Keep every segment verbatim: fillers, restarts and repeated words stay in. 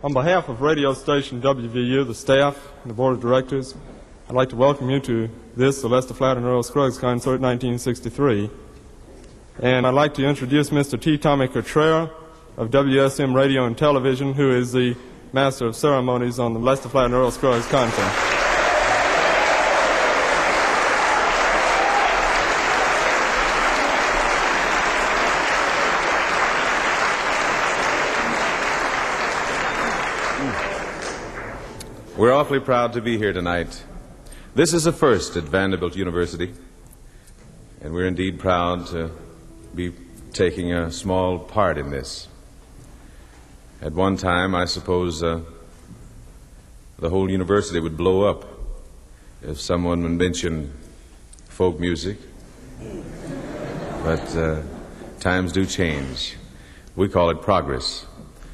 On behalf of radio station W V U, the staff, and the board of directors, I'd like to welcome you to this, the Lester Flatt and Earl Scruggs Concert nineteen sixty-three. And I'd like to introduce Mister T. Tommy Cotrera of W S M Radio and Television, who is the master of ceremonies on the Lester Flatt and Earl Scruggs Concert. We're awfully proud to be here tonight. This is a first at Vanderbilt University, and we're indeed proud to be taking a small part in this. At one time, I suppose uh, the whole university would blow up if someone would mention folk music. But uh, times do change. We call it progress.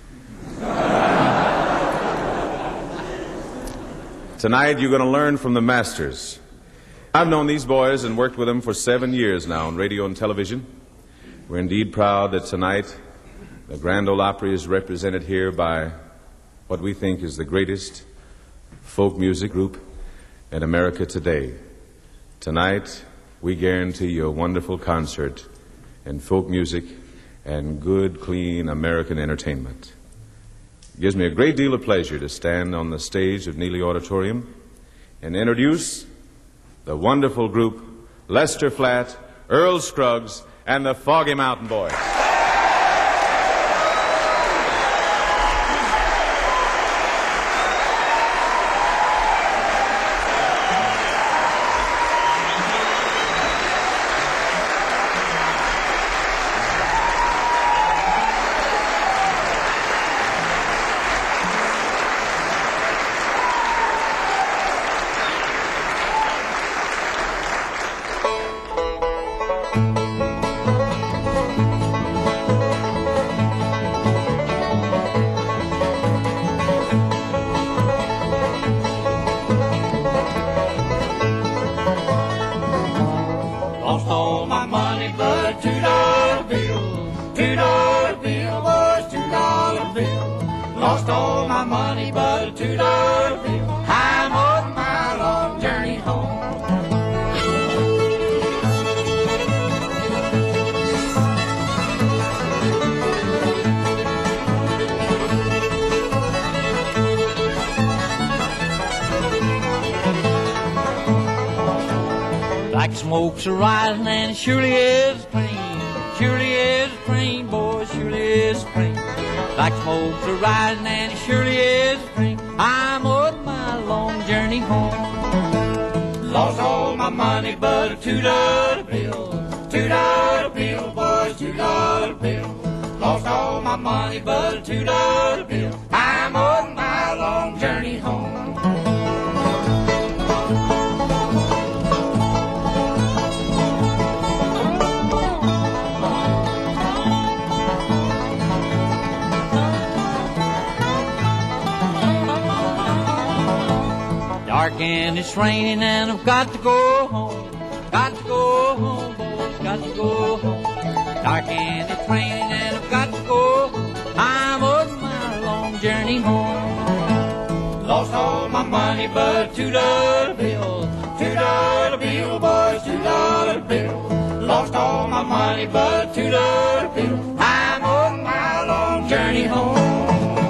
Tonight, you're going to learn from the masters. I've known these boys and worked with them for seven years now on radio and television. We're indeed proud that tonight the Grand Ole Opry is represented here by what we think is the greatest folk music group in America today. Tonight, we guarantee you a wonderful concert in folk music and good, clean American entertainment. It gives me a great deal of pleasure to stand on the stage of Neely Auditorium and introduce the wonderful group Lester Flatt, Earl Scruggs, and the Foggy Mountain Boys. Black smoke's a rising and it surely is spring, surely is spring, boys, surely is spring. Black smoke's a rising and it surely is spring. I'm on my long journey home. Lost all my money but a two-dollar bill, two-dollar bill, boys, two-dollar bill. Lost all my money but a two-dollar bill. I'm on my long journey home. Dark and it's raining and I've got to go home. Got to go home, boys, got to go home. Dark and it's raining and I've got to go home. I'm on my long journey home. Lost all my money but a two-dollar bill, two-dollar bill, boys, two-dollar bill. Lost all my money but a two-dollar bill. I'm on my long journey home.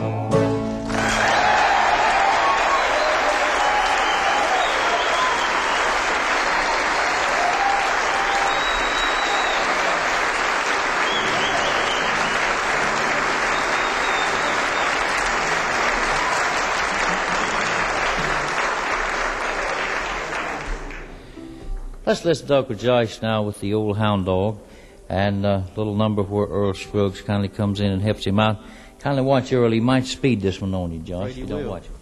Let's listen to Uncle Josh now with the old hound dog and a little number where Earl Scruggs kindly comes in and helps him out. Kindly watch Earl. He might speed this one on you, Josh. You don't watch it.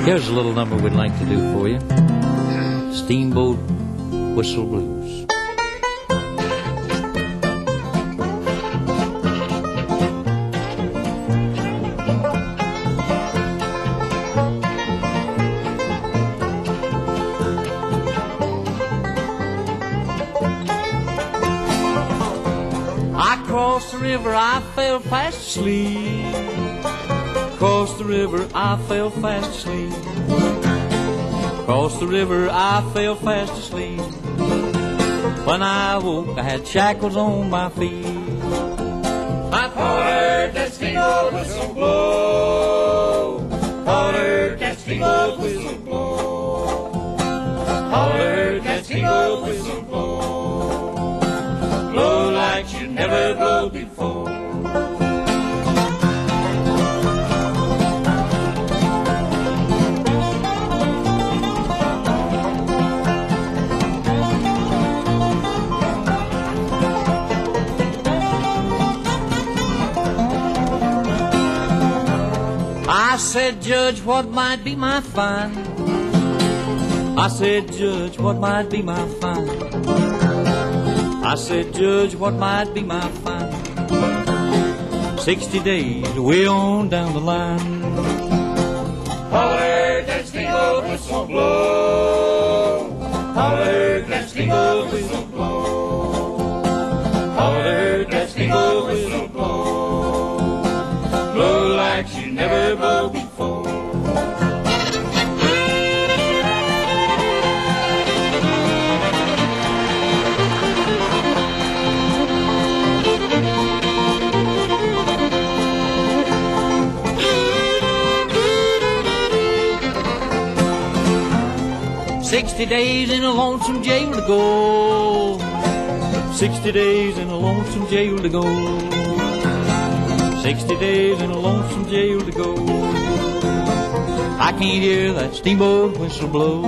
Here's a little number we'd like to do for you. Steamboat Whistle Blues. I crossed the river, I fell fast asleep. Crossed the river, I fell fast asleep. Crossed the river, I fell fast asleep. When I woke, I had shackles on my feet. I thought I heard that steamboat whistle blow. Thought I heard that steamboat whistle blow. Thought I heard that steamboat whistle blow. Blow like you never blew before. I said, Judge, what might be my fine? I said, Judge, what might be my fine? I said, Judge, what might be my fine? Sixty days way on down the line. Holler, that steamboat whistle blow. Holler, that steamboat whistle blow. Holler, that steamboat whistle blow. Blow like you never blew before. Sixty days in a lonesome jail to go. Sixty days in a lonesome jail to go. Sixty days in a lonesome jail to go. I can't hear that steamboat whistle blow.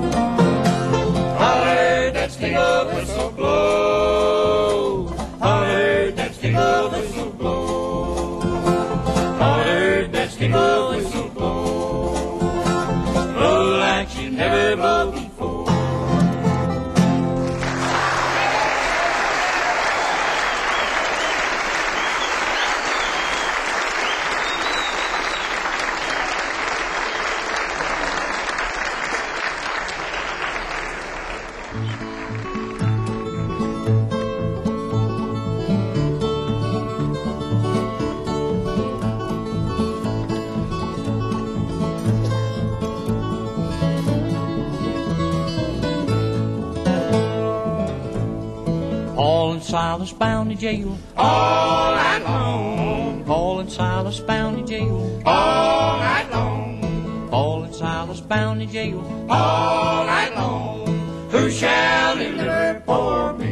I heard that steamboat whistle blow. I heard that steamboat whistle blow. I heard that steamboat whistle blow. Blow like you never blew before. Paul and Silas bound to jail all night long. Paul and Silas bound to jail all night long. Paul and Silas bound to jail all night long. Who shall deliver for me?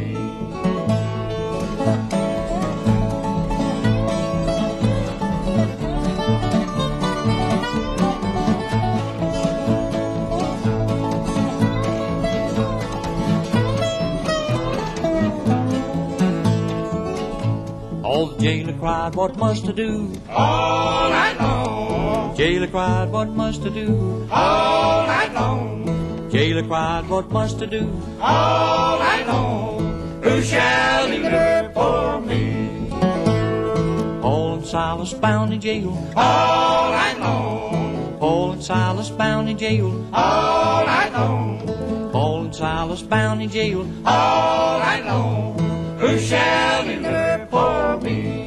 All the jailer cried, what must I do? All night long. Jailer cried, what must I do? All night long. Jailer cried, what must I do? All night long. Who shall deliver for me? Paul and Silas bound in jail all night long. Paul and Silas bound in jail all night long. Paul and Silas bound in jail all night long. Who shall deliver for me?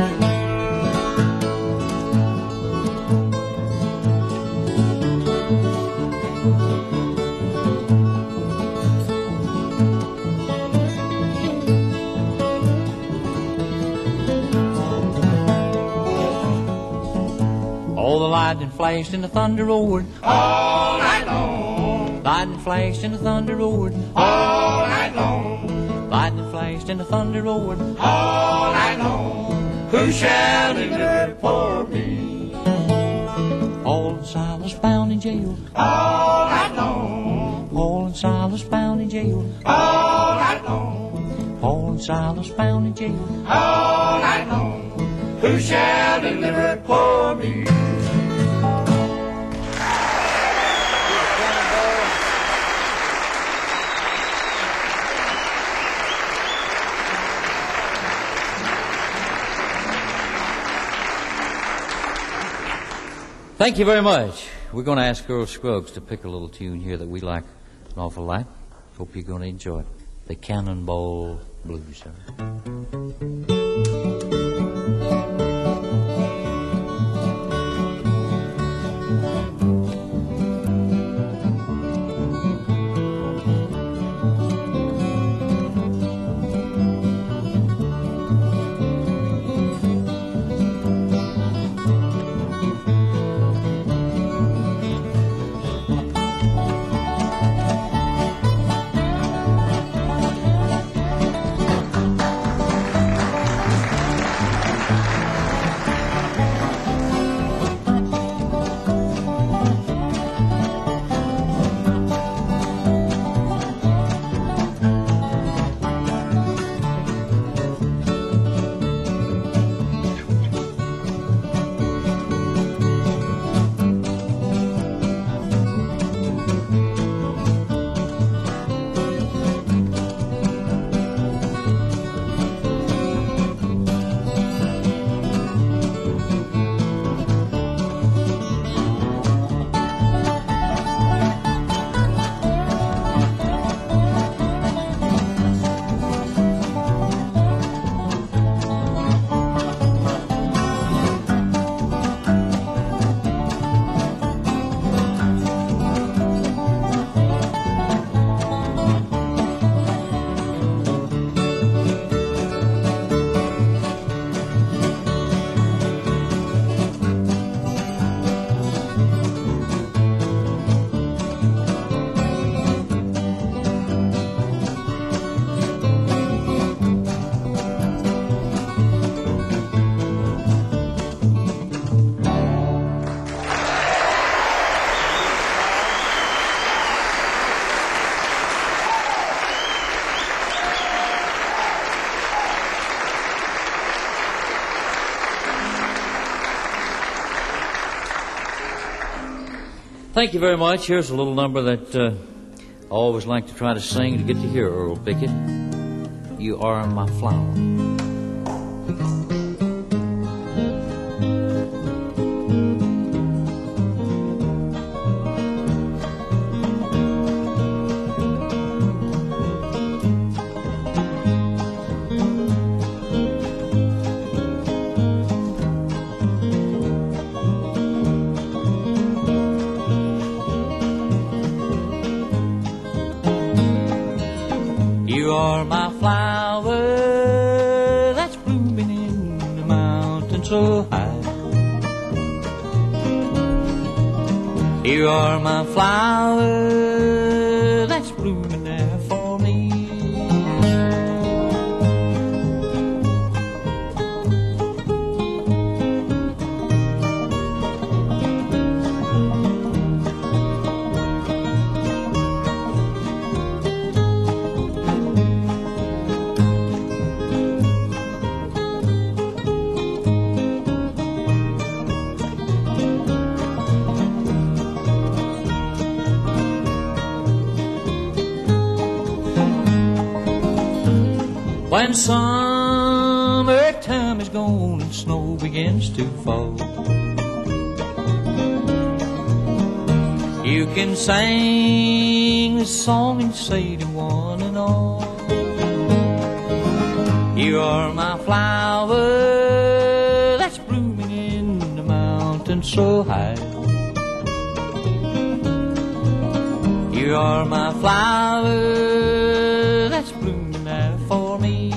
All the lightning flashed and the thunder roared all night long. Lightning flashed and the thunder roared all night long. Lightning flashed and the thunder roared all night long. Who shall deliver for me? Paul and Silas bound in jail all night long. Paul and Silas bound in jail all night long. Paul and Silas bound in jail all night long. Who shall deliver for me? Thank you very much. We're going to ask Earl Scruggs to pick a little tune here that we like an awful lot. Hope you're going to enjoy it. The Cannonball Blues, sir. Thank you very much. Here's a little number that uh, I always like to try to sing to get to hear Earl Pickett. You Are My Flower. You are my flower that's blooming in the mountain so high. You are my flower that's blooming there for me. When summertime is gone and snow begins to fall, you can sing this song and say to one and all, you are my flower that's blooming in the mountain so high. You are my flower that's blooming there for me.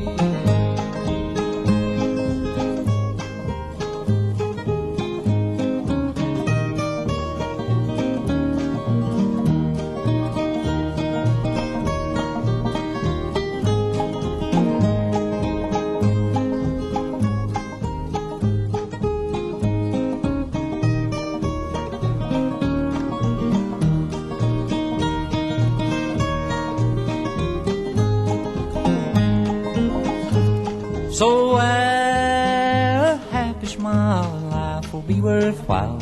So wear a happy smile and life will be worthwhile.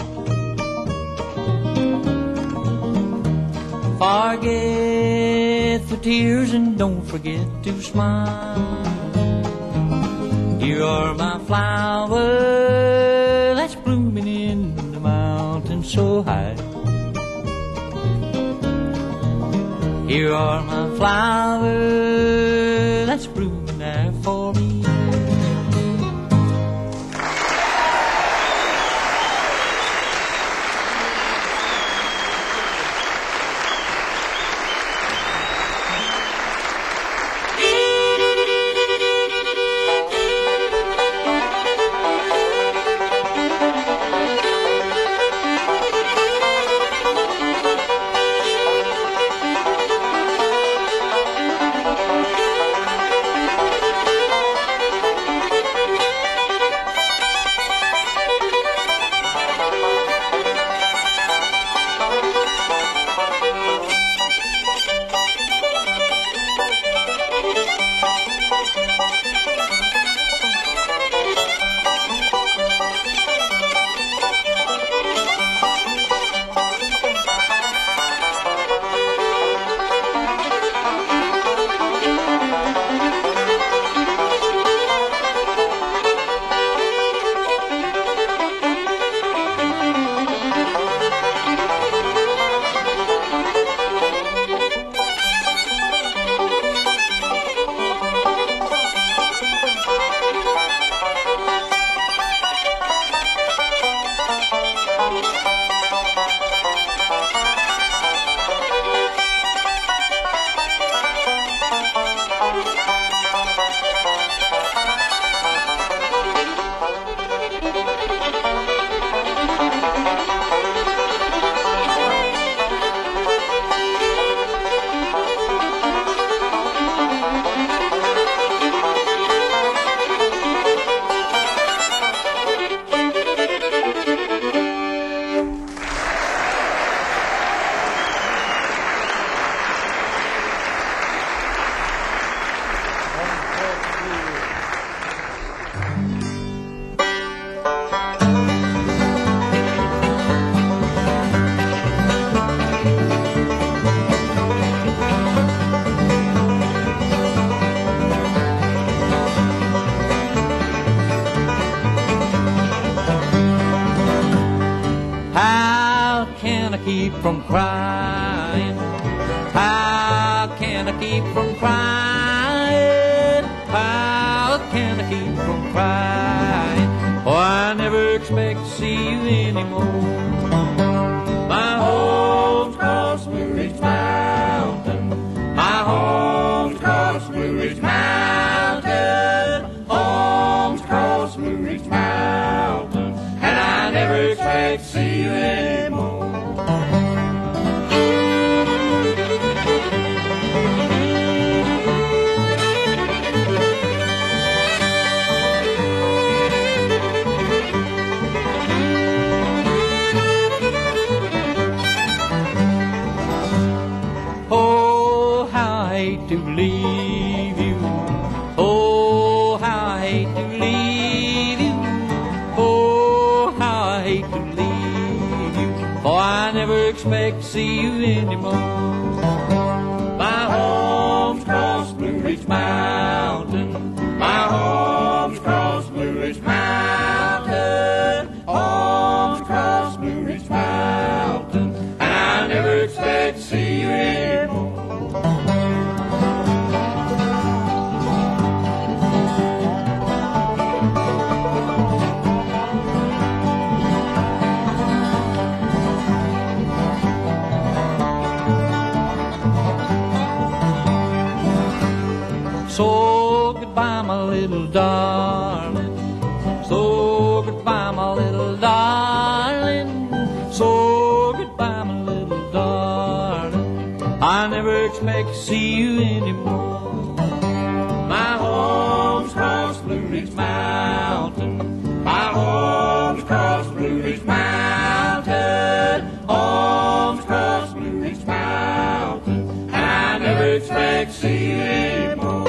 Forget the tears and don't forget to smile. You are my flower that's blooming in the mountain Here are my flowers that's blooming there for me. Keep from crying? How can I keep from crying? How can I keep from crying? Oh, I never expect to see you anymore. My home's across Blue Ridge Mountain. My home's across Blue Ridge Mountain. Home's across Blue Ridge Mountain. And I never expect to see you anymore. To leave you, oh how I hate to leave you, oh how I hate to leave you, for I never expect to see you anymore. My home's across Blue Ridge Mountain, my home's across Blue Ridge Mountain, home's across Blue Ridge Mountain, and I never expect to see you anymore. So goodbye, my little darling. So goodbye, my little darling. So goodbye, my little darling. I never expect to see you anymore. My home's across Blue Ridge Mountain. My home's across Blue Ridge Mountain. Home's across Blue Ridge Mountain. And I never expect to see you anymore.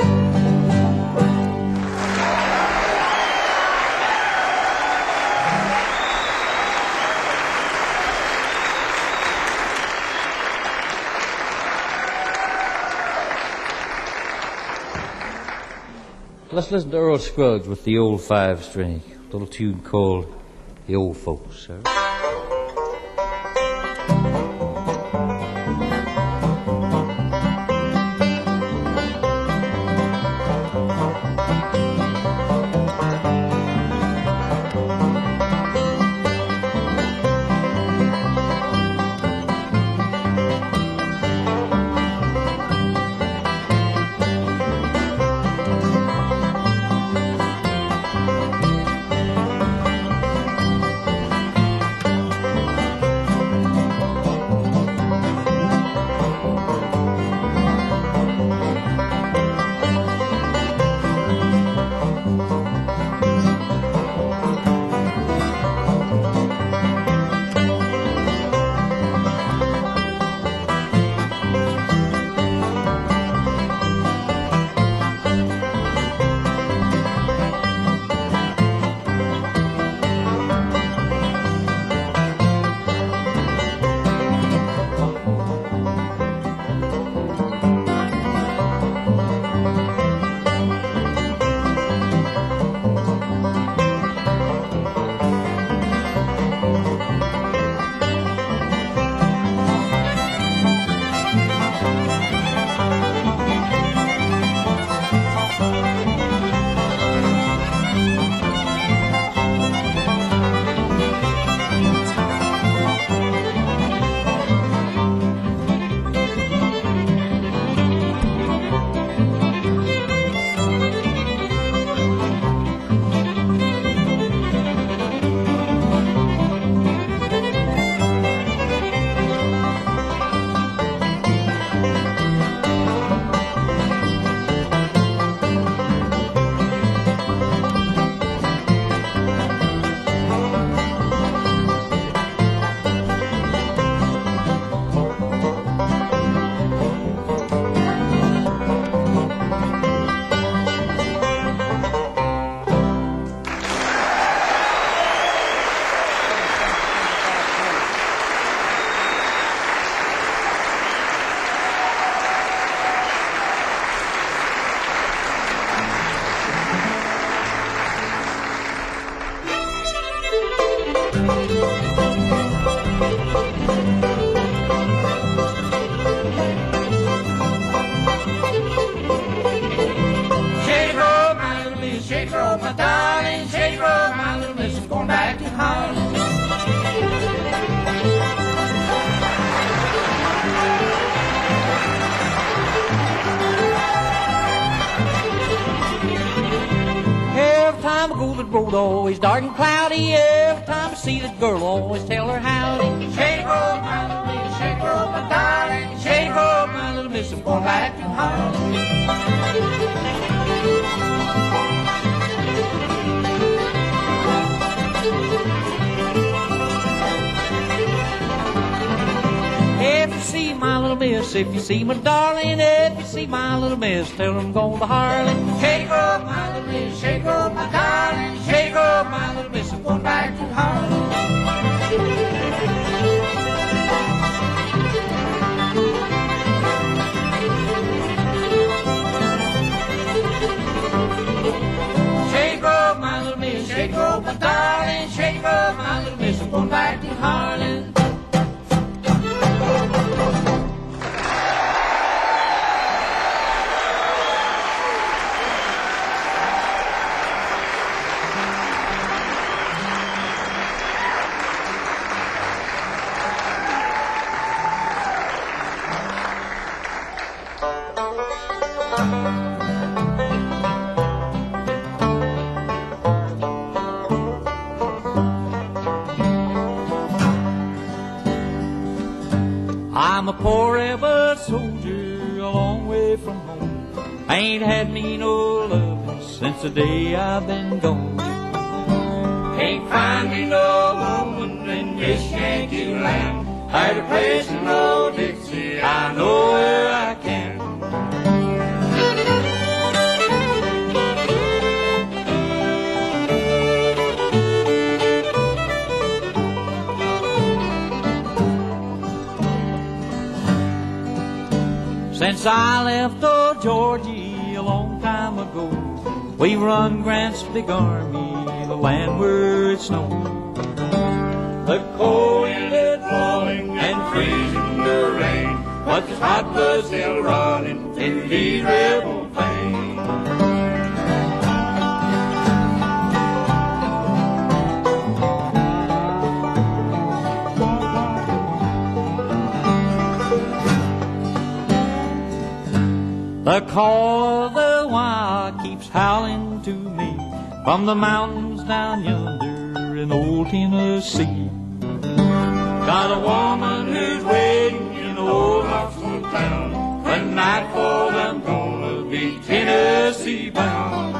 Let's listen to Earl Scruggs with the old five string, a little tune called The Old Folks, sir. Shady Grove, my little miss, Shady Grove, my darling. Shady Grove, my little miss, I'm going back to Harlan. Every time I go to the road, always dark and cloudy. Every time I see that girl, always tell her howdy. Shady Grove, my little miss, Shady Grove, my darling. Shady Grove, my little miss, I'm going back to Harlan. If you see my little miss, if you see my darling, if you see my little miss, tell her I'm going to Harlan. Shady Grove, my little miss, Shady Grove, my darling. Shady Grove, my little miss, I'm going back to Harlan. Shady Grove, my little miss, Shady Grove, my darling. Shady Grove, my little miss, I'm going back to Harlan. I'm a poor rebel soldier, a long way from home. I ain't had me no loving since the day I've been gone. Can't find me no woman in this Yankee land. At a place in old Dixie, I know where I can. Since I left old Georgie a long time ago, we run Grant's big army, the land where it snowed. The cold wind is blowing and freezing the rain, but the hot blood's still running in these rebel veins. The call of the wild keeps howling to me from the mountains down yonder in old Tennessee. Got a woman who's waiting in old Knoxville town. When nightfall, I'm gonna be Tennessee bound.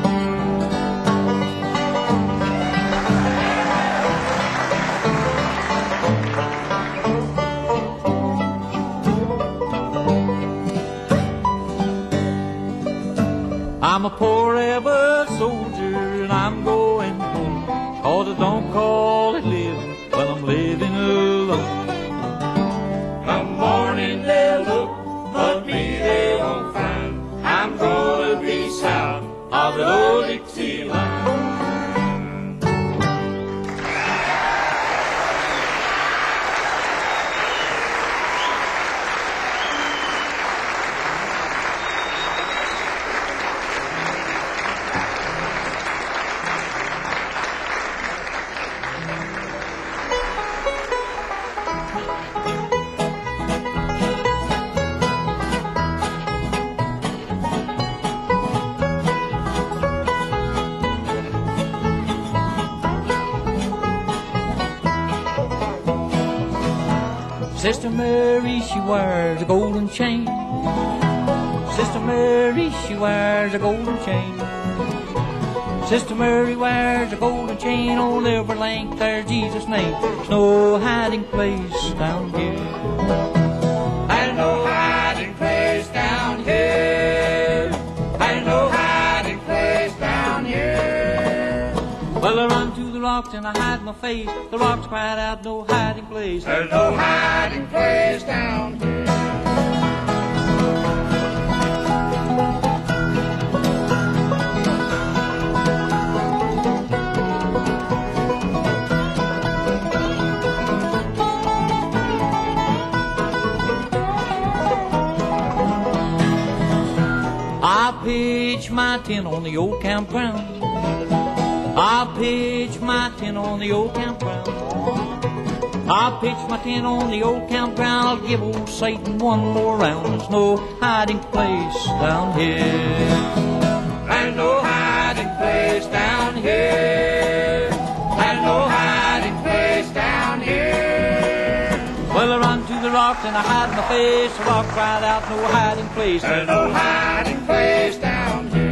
I'm a poor rebel soldier and I'm going home, 'cause I don't call it living when I'm living alone. The morning they'll look, but me they won't find. I'm gonna be south of the old Dixie line. Sister Mary, she wears a golden chain. Sister Mary, she wears a golden chain. Sister Mary wears a golden chain on every length, there's Jesus' name. There's no hiding place down here. There's no hiding place down here. There's no hiding place down here. Well, I run to the rocks and I hide my face. The rocks cried out, no hiding place. There's no hiding place down here. I pitch my tent on the old campground. I pitch my tent on the old campground. I pitch my tent on the old campground. I'll give old Satan one more round. There's no hiding place down here. There's no hiding place down here. There's no hiding place down here. Well, I run to the rocks and I hide my face. The rock cried out, no hiding place. There's no hiding place down here.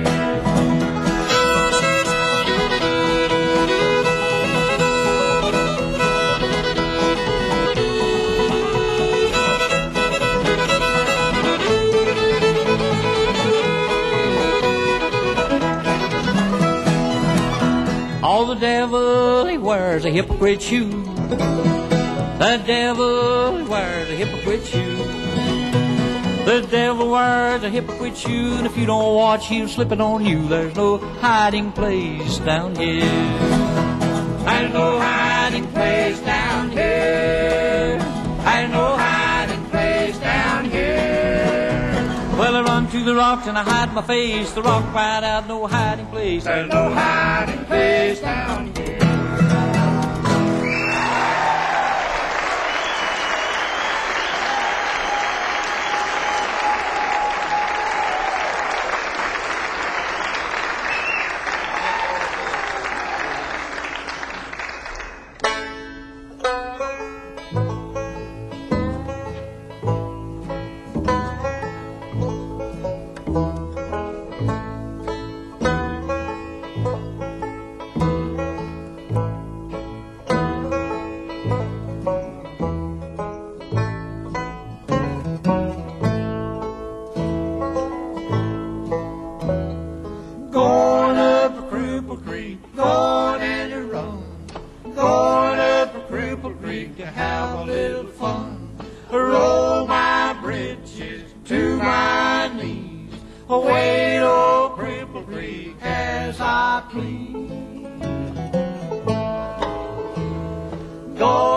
All the devil, he wears a hypocrite shoe. The devil, he wears a hypocrite shoe. The devil wears a hypocrite shoe, and if you don't watch, he'll slip it on you. There's no hiding place down here. There's no hiding place down here. There's no hiding place down here. Well, I run to the rocks and I hide my face. The rock cried out, no hiding place. There's no hiding place down here. Go